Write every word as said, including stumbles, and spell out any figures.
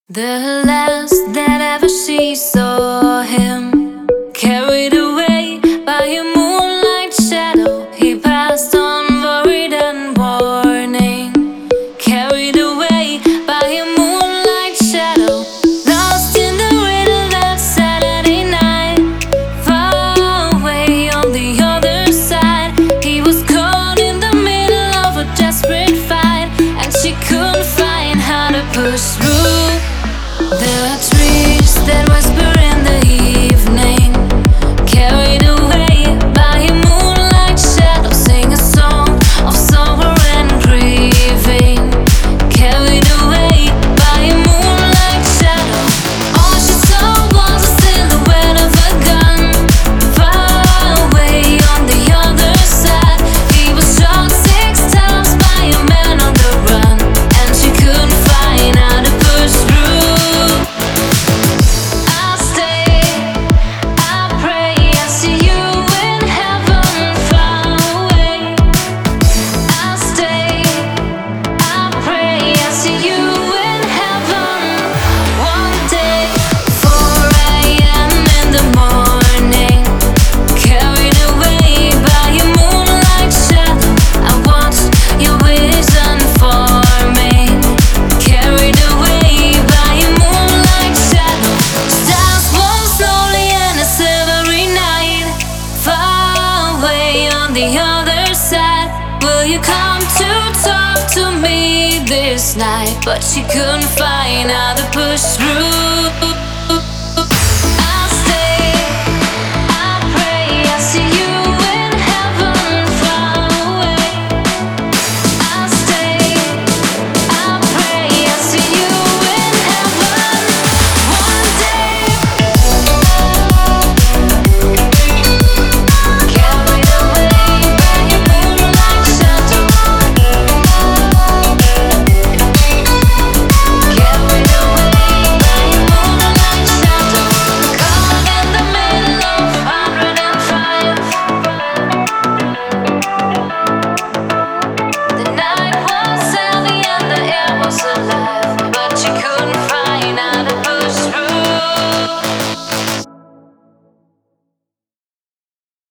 The last that ever she saw him, carried away by a moonlight shadow, he passed on worried and warning. Carried away by a moonlight shadow, lost in the rain of that Saturday night. Far away on the other side, he was caught in the middle of a desperate fight, and she couldn't find how to push through. There are trees that whisper in the evening, carried away by a moonlight shadow, sing a song of sorrow and grieving. Carried away by a moonlight shadow, all she saw was a silhouette of a gun. Far away on the other side, he was shot six times by a man on the run, and she couldn't find how to push through. The other side, will you come to talk to me this night? But she couldn't find out